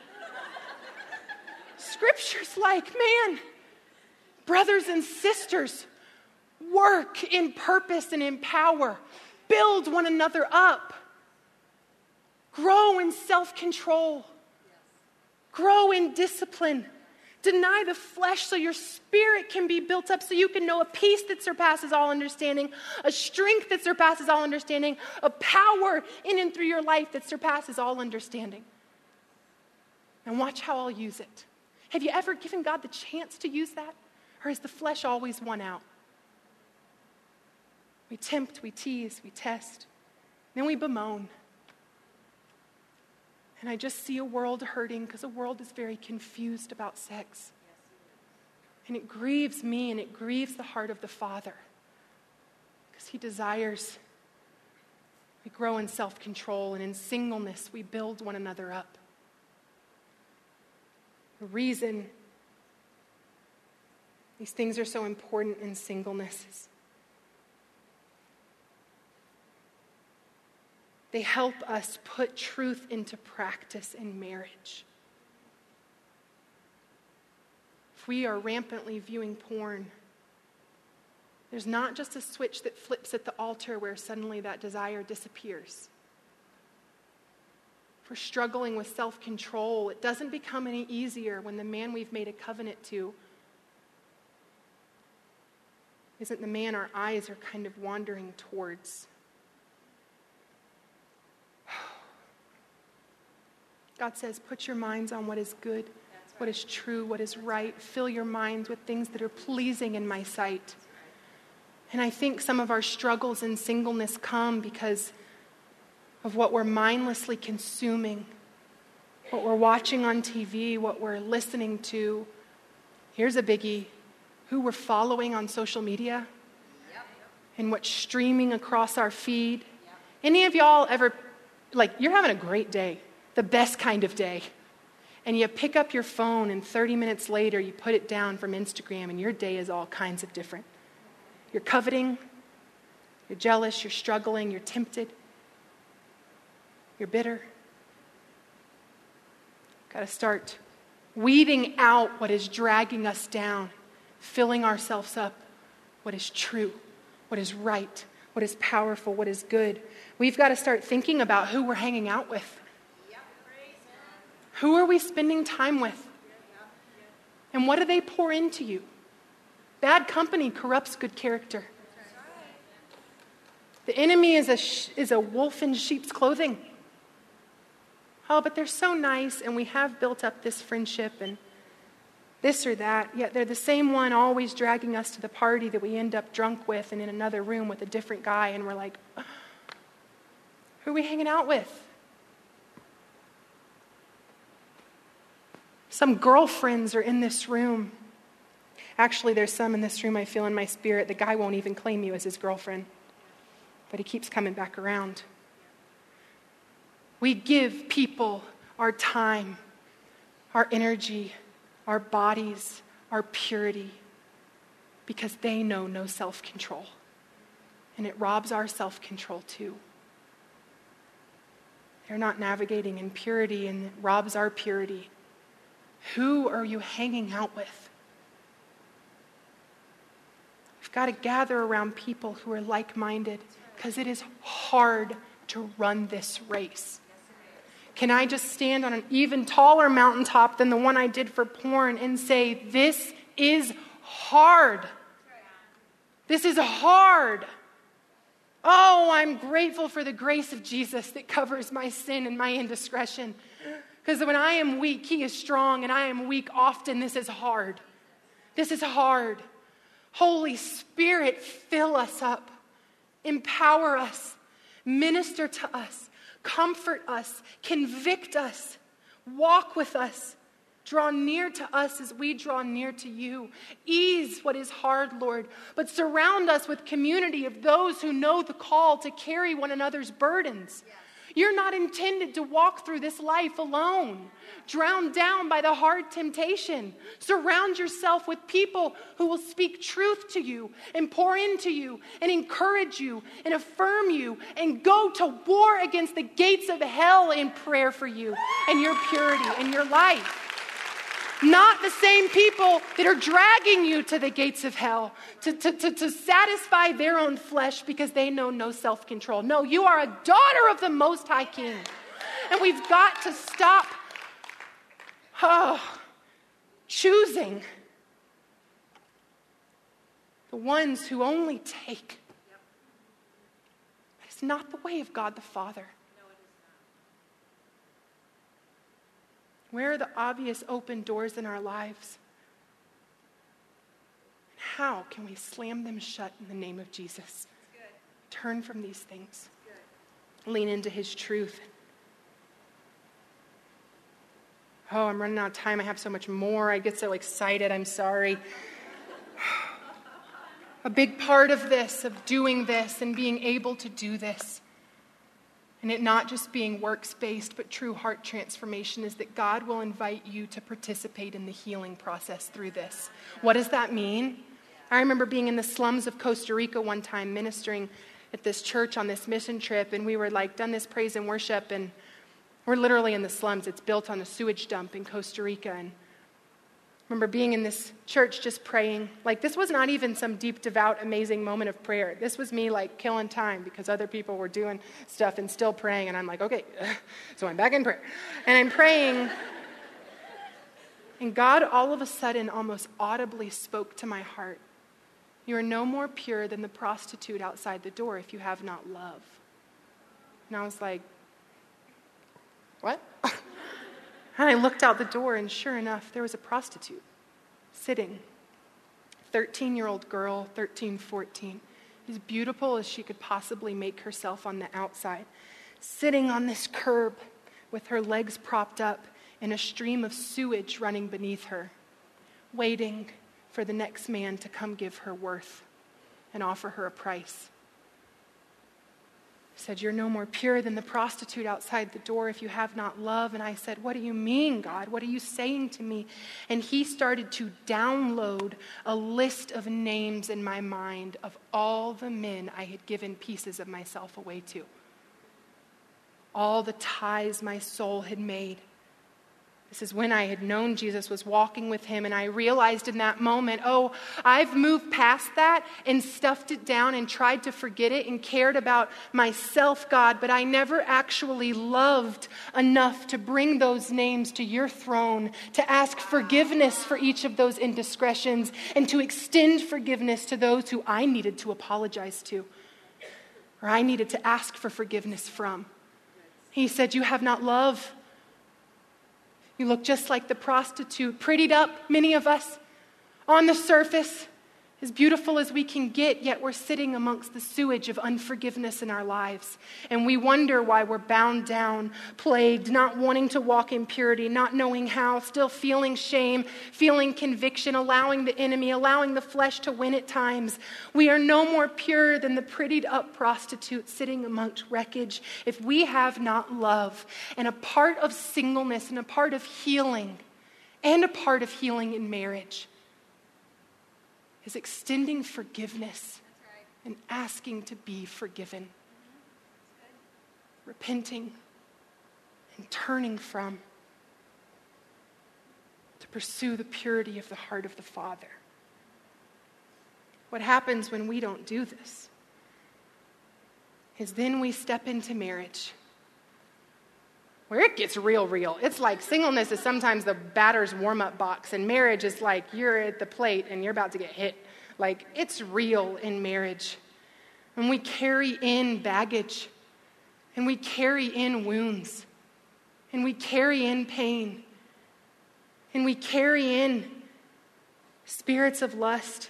Scripture's like, man, brothers and sisters, work in purpose and in power. Build one another up. Grow in self-control. Grow in discipline. Deny the flesh so your spirit can be built up, so you can know a peace that surpasses all understanding, a strength that surpasses all understanding, a power in and through your life that surpasses all understanding. And watch how I'll use it. Have you ever given God the chance to use that? Or has the flesh always won out? We tempt, we tease, we test, then we bemoan. And I just see a world hurting because the world is very confused about sex. And it grieves me and it grieves the heart of the Father because he desires we grow in self-control, and in singleness we build one another up. The reason these things are so important in singleness is they help us put truth into practice in marriage. If we are rampantly viewing porn, there's not just a switch that flips at the altar where suddenly that desire disappears. If we're struggling with self-control, it doesn't become any easier when the man we've made a covenant to isn't the man our eyes are kind of wandering towards. God says, put your minds on what is good, what is true, what is right. Fill your minds with things that are pleasing in my sight. And I think some of our struggles in singleness come because of what we're mindlessly consuming, what we're watching on TV, what we're listening to. Here's a biggie. Who we're following on social media and what's streaming across our feed. Any of y'all ever, you're having a great day, the best kind of day, and you pick up your phone and 30 minutes later you put it down from Instagram and your day is all kinds of different. You're coveting, you're jealous, you're struggling, you're tempted, you're bitter. Got to start weeding out what is dragging us down, filling ourselves up what is true, what is right, what is powerful, what is good. We've got to start thinking about who we're hanging out with. Who are we spending time with? And what do they pour into you? Bad company corrupts good character. The enemy is a wolf in sheep's clothing. Oh, but they're so nice, and we have built up this friendship and this or that, yet they're the same one always dragging us to the party that we end up drunk with and in another room with a different guy, and we're like, who are we hanging out with? Some girlfriends are in this room. Actually, there's some in this room I feel in my spirit. The guy won't even claim you as his girlfriend, but he keeps coming back around. We give people our time, our energy, our bodies, our purity, because they know no self-control. And it robs our self-control too. They're not navigating in purity, and it robs our purity. Who are you hanging out with? We've got to gather around people who are like-minded, because it is hard to run this race. Can I just stand on an even taller mountaintop than the one I did for porn and say, this is hard. This is hard. Oh, I'm grateful for the grace of Jesus that covers my sin and my indiscretion. Because when I am weak, he is strong, and I am weak often. This is hard. This is hard. Holy Spirit, fill us up. Empower us. Minister to us. Comfort us, convict us, walk with us, draw near to us as we draw near to you. Ease what is hard, Lord, but surround us with community of those who know the call to carry one another's burdens. You're not intended to walk through this life alone, drowned down by the hard temptation. Surround yourself with people who will speak truth to you and pour into you and encourage you and affirm you and go to war against the gates of hell in prayer for you and your purity and your life. Not the same people that are dragging you to the gates of hell to satisfy their own flesh because they know no self-control. No, you are a daughter of the Most High King. And we've got to stop choosing the ones who only take. It's not the way of God the Father. Where are the obvious open doors in our lives? And how can we slam them shut in the name of Jesus? Turn from these things. Lean into his truth. Oh, I'm running out of time. I have so much more. I get so excited. I'm sorry. A big part of this, of doing this and being able to do this, and it not just being works-based, but true heart transformation, is that God will invite you to participate in the healing process through this. What does that mean? I remember being in the slums of Costa Rica one time, ministering at this church on this mission trip, and we were done this praise and worship, and we're literally in the slums. It's built on a sewage dump in Costa Rica, and I remember being in this church just praying. This was not even some deep, devout, amazing moment of prayer. This was me killing time because other people were doing stuff and still praying. And I'm like, okay, so I'm back in prayer. And I'm praying. And God all of a sudden almost audibly spoke to my heart. You are no more pure than the prostitute outside the door if you have not love. And I was like, what? And I looked out the door, and sure enough, there was a prostitute sitting. 13-year-old girl, 13, 14, as beautiful as she could possibly make herself on the outside, sitting on this curb with her legs propped up and a stream of sewage running beneath her, waiting for the next man to come give her worth and offer her a price. He said, you're no more pure than the prostitute outside the door if you have not love. And I said, what do you mean, God? What are you saying to me? And he started to download a list of names in my mind of all the men I had given pieces of myself away to. All the ties my soul had made. This is when I had known Jesus, was walking with him, and I realized in that moment, I've moved past that and stuffed it down and tried to forget it and cared about myself, God, but I never actually loved enough to bring those names to your throne, to ask forgiveness for each of those indiscretions, and to extend forgiveness to those who I needed to apologize to, or I needed to ask for forgiveness from. He said, you have not love. You look just like the prostitute, prettied up, many of us, on the surface, as beautiful as we can get, yet we're sitting amongst the sewage of unforgiveness in our lives. And we wonder why we're bound down, plagued, not wanting to walk in purity, not knowing how, still feeling shame, feeling conviction, allowing the enemy, allowing the flesh to win at times. We are no more pure than the prettied up prostitute sitting amongst wreckage if we have not love. And a part of singleness and a part of healing and a part of healing in marriage is extending forgiveness and asking to be forgiven. Repenting and turning from to pursue the purity of the heart of the Father. What happens when we don't do this is then we step into marriage where it gets real. It's like singleness is sometimes the batter's warm-up box, and marriage is like you're at the plate and you're about to get hit. Like, it's real in marriage. And we carry in baggage, and we carry in wounds, and we carry in pain, and we carry in spirits of lust.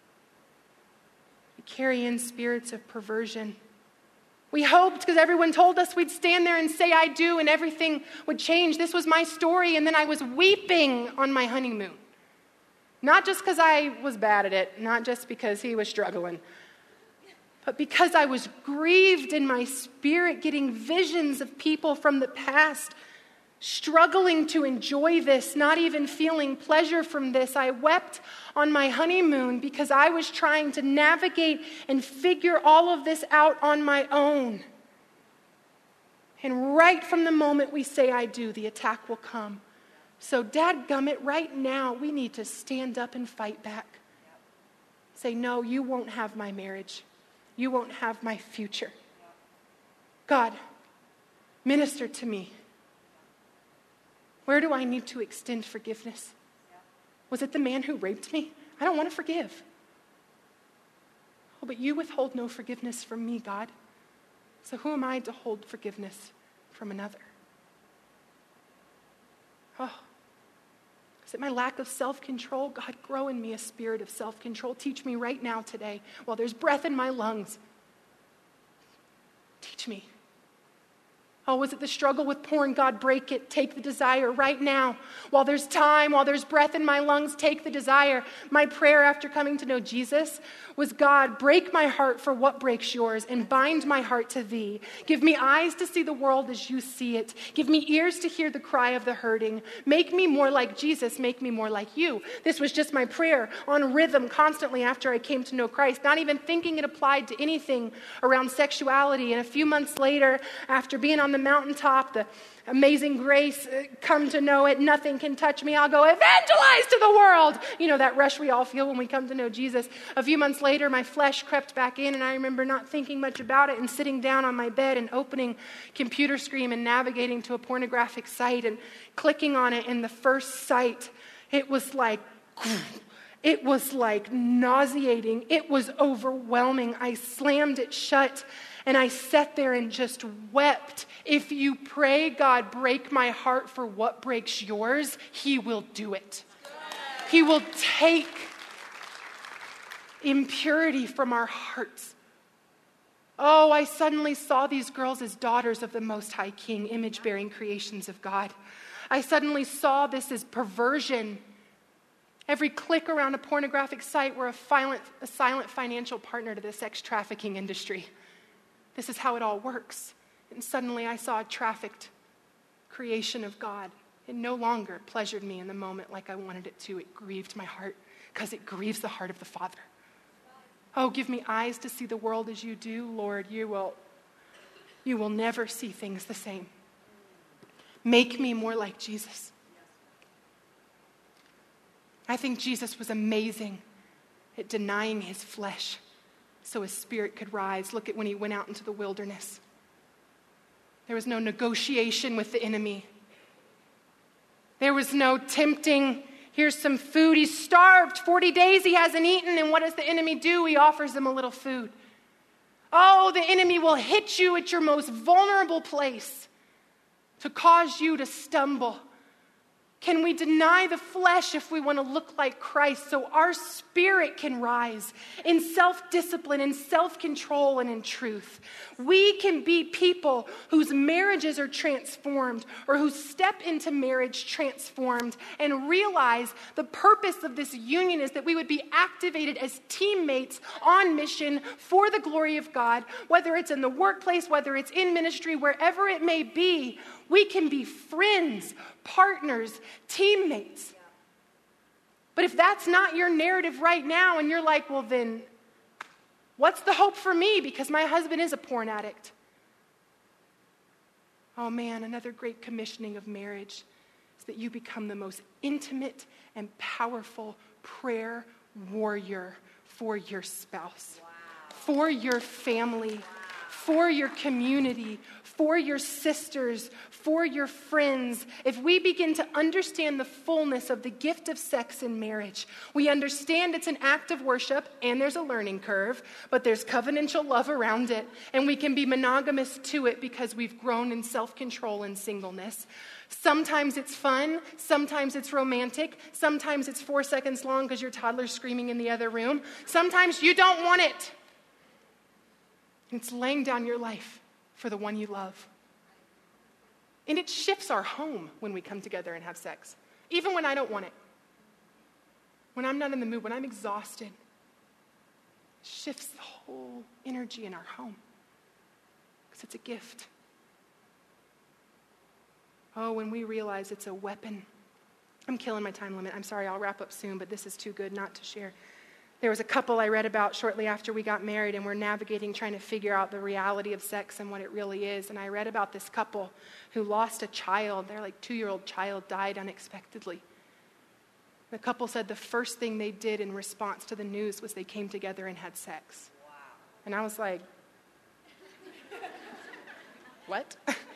We carry in spirits of perversion. We hoped, because everyone told us we'd stand there and say, I do, and everything would change. This was my story, and then I was weeping on my honeymoon. Not just because I was bad at it, not just because he was struggling, but because I was grieved in my spirit, getting visions of people from the past, struggling to enjoy this, not even feeling pleasure from this. I wept on my honeymoon because I was trying to navigate and figure all of this out on my own. And right from the moment we say I do, the attack will come. So dadgummit, right now, we need to stand up and fight back. Say, no, you won't have my marriage. You won't have my future. God, minister to me. Where do I need to extend forgiveness? Was it the man who raped me? I don't want to forgive. Oh, but you withhold no forgiveness from me, God. So who am I to hold forgiveness from another? Oh, is it my lack of self-control? God, grow in me a spirit of self-control. Teach me right now today, while there's breath in my lungs. Teach me. Oh, was it the struggle with porn? God, break it. Take the desire right now. While there's time, while there's breath in my lungs, take the desire. My prayer after coming to know Jesus was, God, break my heart for what breaks yours and bind my heart to thee. Give me eyes to see the world as you see it. Give me ears to hear the cry of the hurting. Make me more like Jesus. Make me more like you. This was just my prayer on rhythm constantly after I came to know Christ, not even thinking it applied to anything around sexuality. And a few months later, after being on the mountaintop, the amazing grace, come to know it, nothing can touch me, I'll go evangelize to the world. You know, that rush we all feel when we come to know Jesus. A few months later, my flesh crept back in, and I remember not thinking much about it and sitting down on my bed and opening computer screen and navigating to a pornographic site and clicking on it. And the first site, it was like nauseating. It was overwhelming. I slammed it shut. And I sat there and just wept. If you pray, God, break my heart for what breaks yours, he will do it. He will take impurity from our hearts. Oh, I suddenly saw these girls as daughters of the Most High King, image-bearing creations of God. I suddenly saw this as perversion. Every click around a pornographic site, we're a silent financial partner to the sex trafficking industry. This is how it all works. And suddenly I saw a trafficked creation of God. It no longer pleasured me in the moment like I wanted it to. It grieved my heart because it grieves the heart of the Father. Oh, give me eyes to see the world as you do, Lord. You will never see things the same. Make me more like Jesus. I think Jesus was amazing at denying his flesh so his spirit could rise. Look at when he went out into the wilderness. There was no negotiation with the enemy. There was no tempting, here's some food. He's starved, 40 days he hasn't eaten, and what does the enemy do? He offers him a little food. Oh, the enemy will hit you at your most vulnerable place to cause you to stumble. Can we deny the flesh if we want to look like Christ so our spirit can rise in self-discipline, in self-control, and in truth? We can be people whose marriages are transformed or who step into marriage transformed and realize the purpose of this union is that we would be activated as teammates on mission for the glory of God, whether it's in the workplace, whether it's in ministry, wherever it may be. We can be friends, partners, teammates. But if that's not your narrative right now and you're like, well then, what's the hope for me because my husband is a porn addict? Oh man, another great commissioning of marriage is that you become the most intimate and powerful prayer warrior for your spouse, for your family, for your community, for your sisters, for your friends. If we begin to understand the fullness of the gift of sex in marriage, we understand it's an act of worship and there's a learning curve, but there's covenantal love around it, and we can be monogamous to it because we've grown in self-control and singleness. Sometimes it's fun, sometimes it's romantic, sometimes it's 4 seconds long because your toddler's screaming in the other room. Sometimes you don't want it. It's laying down your life for the one you love. And it shifts our home when we come together and have sex, even when I don't want it. When I'm not in the mood, when I'm exhausted, it shifts the whole energy in our home because it's a gift. Oh, when we realize it's a weapon. I'm killing my time limit. I'm sorry, I'll wrap up soon, but this is too good not to share. There was a couple I read about shortly after we got married, and we're navigating, trying to figure out the reality of sex and what it really is. And I read about this couple who lost a child. Their 2-year-old child died unexpectedly. The couple said the first thing they did in response to the news was they came together and had sex. Wow. And I was like, what?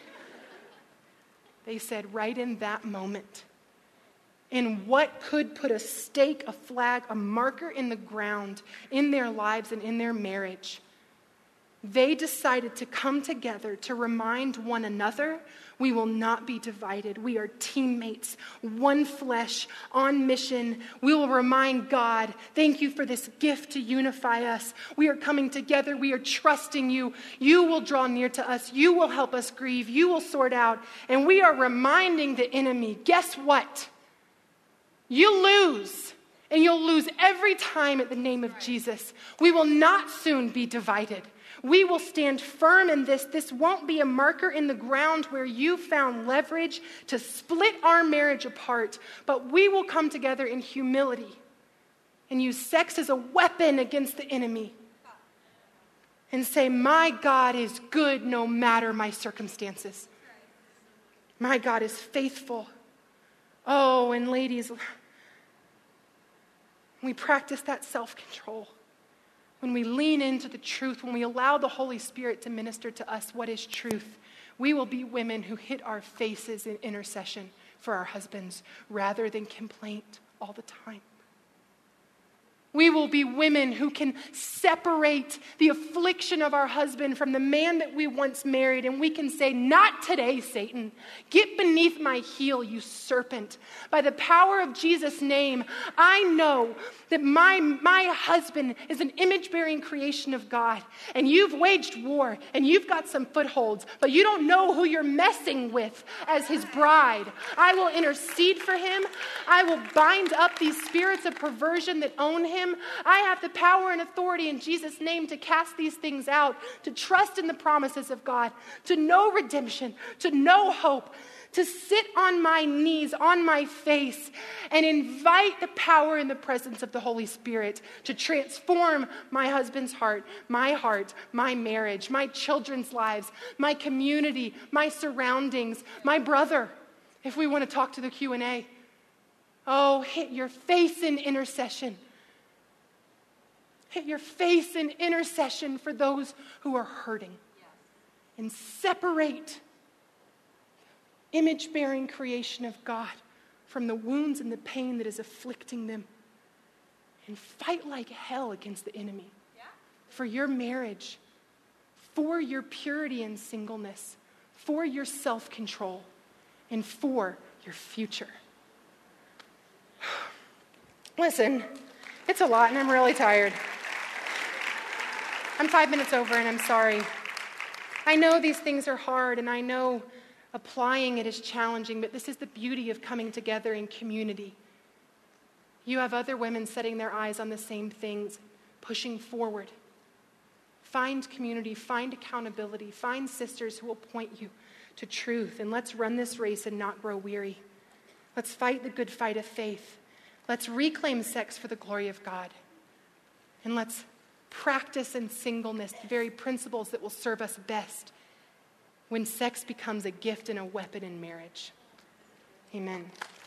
They said right in that moment, in what could put a stake, a flag, a marker in the ground in their lives and in their marriage, they decided to come together to remind one another we will not be divided. We are teammates, one flesh, on mission. We will remind God, thank you for this gift to unify us. We are coming together. We are trusting you. You will draw near to us. You will help us grieve. You will sort out. And we are reminding the enemy, guess what? You lose, and you'll lose every time at the name of Jesus. We will not soon be divided. We will stand firm in this. This won't be a marker in the ground where you found leverage to split our marriage apart, but we will come together in humility and use sex as a weapon against the enemy and say, my God is good no matter my circumstances. My God is faithful. Oh, and ladies, we practice that self-control. When we lean into the truth, when we allow the Holy Spirit to minister to us what is truth, we will be women who hit our faces in intercession for our husbands rather than complaint all the time. We will be women who can separate the affliction of our husband from the man that we once married, and we can say, not today, Satan. Get beneath my heel, you serpent. By the power of Jesus' name, I know that my husband is an image-bearing creation of God, and you've waged war, and you've got some footholds, but you don't know who you're messing with as his bride. I will intercede for him. I will bind up these spirits of perversion that own him. I have the power and authority in Jesus' name to cast these things out, to trust in the promises of God, to know redemption, to know hope, to sit on my knees, on my face, and invite the power and the presence of the Holy Spirit to transform my husband's heart, my marriage, my children's lives, my community, my surroundings, my brother, if we want to talk to the Q&A. Oh, hit your face in intercession. Hit your face in intercession for those who are hurting. And separate image-bearing creation of God from the wounds and the pain that is afflicting them. And fight like hell against the enemy. For your marriage, for your purity and singleness, for your self-control, and for your future. Listen, it's a lot and I'm really tired. I'm 5 minutes over and I'm sorry. I know these things are hard and I know applying it is challenging, but this is the beauty of coming together in community. You have other women setting their eyes on the same things, pushing forward. Find community, find accountability, find sisters who will point you to truth, and let's run this race and not grow weary. Let's fight the good fight of faith. Let's reclaim sex for the glory of God. And let's practice in singleness the very principles that will serve us best when sex becomes a gift and a weapon in marriage. Amen.